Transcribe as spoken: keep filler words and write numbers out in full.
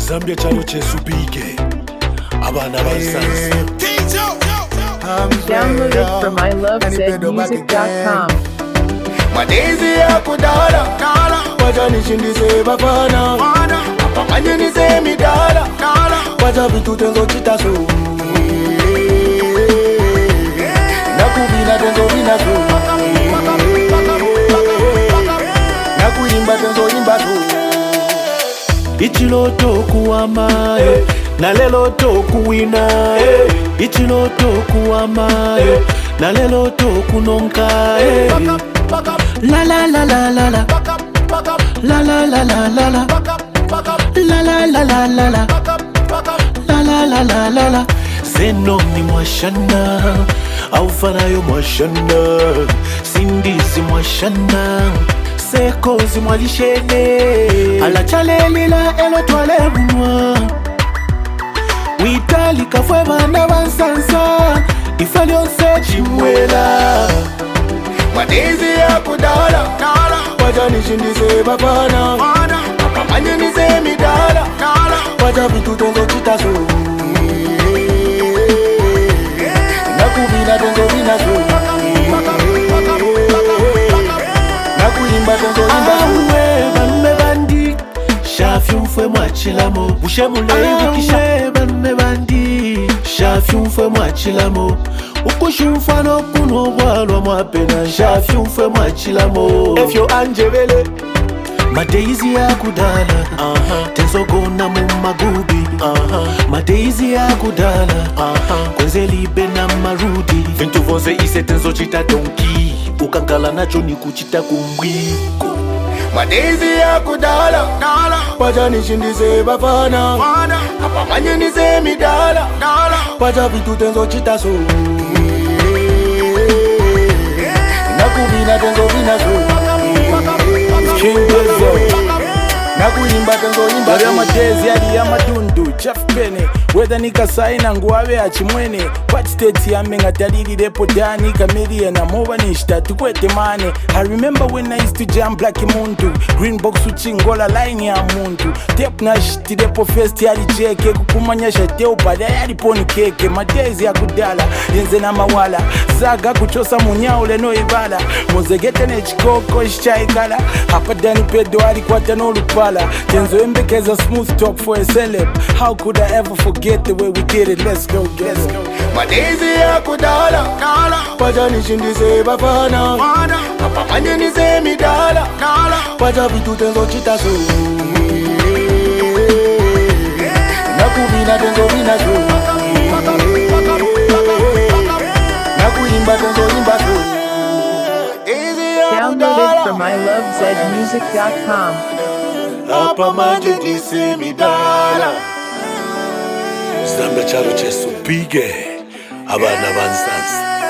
Zambia chalo chesupike abana basansa. Download it from I love zed music dot com. Madezi ya kudala wacha nishindise bafana apa manje nise midala wacha vitu tenzo chitaso nakubina tenzo binaso nakuimba tenzo imbaso Ichiloto kuwama eh, na lelo to kuwina eh. Ichiloto kuwama eh, na lelo to kunonka eh. La la la la la la La la la la la la La la la la la la La la la la la la Zeno ni mwashana Aufanayo mwashana Sindisi mwashana Sekozi mwalishene Ala chale lila elo tuale bunwa Witali kafwe bana wansansa Ifali onse chimwela Madezi ya kudala wacha nishindise bafana apa manje nise midala wacha vitu tenzo chitaso nakubina tenzo binaso nakuimba tenzo imbaso Awe banume bandi Shafyu mfwe mwachilamo Bushe mulevi kisha banume bandi Shafyu mfwe mwachilamo Ukushu mfano kuno walwa mwapena Shafyu mfwe mwachilamo Efyo anjevele Madeizi ya kudala uh-huh. Tenzo gona mu magubi uh-huh. Madeizi ya kudala uh-huh. Kwenze libe na marudi Vintu vonze ise tenzo chita donki Ukankala nacho ni kuchita kumwiko Madezi ya kudala wacha nishindise bafana apa manje nise midala wacha vitu tenzo chitaso nakubina tenzo binaso nakuimba tenzo imbaso Bari amadezi yari yamadundu Chef Pene Whether nika saina nguwawe achimwene What state yame ngataliri repo dani Kameria na moba nishita tukwete mane I remember when I used to jam Black Muntu Green box uchingola line ya muntu Tape na shiti repo fest yari jeke Kukumanyasha teo bada yari poni keke Madezi ya kudala Yenze na mawala Zaga kuchosa munyaule no ibala Mozegete ne chikoko shichaikala Hapa dani pedo ari kwata no lupala Tenzo embekeza smooth talk for a celeb How could I ever forget the way we did it? Let's go, let's go. Madezi ya kudala wacha nishindise bafana apa manje nise midala wacha vitu tenzo chitaso nakubina tenzo binaso nakuimba tenzo imbaso Download it from I love zed music dot com. Apa manje nise midala Zambia chalo chesupike abana bansansa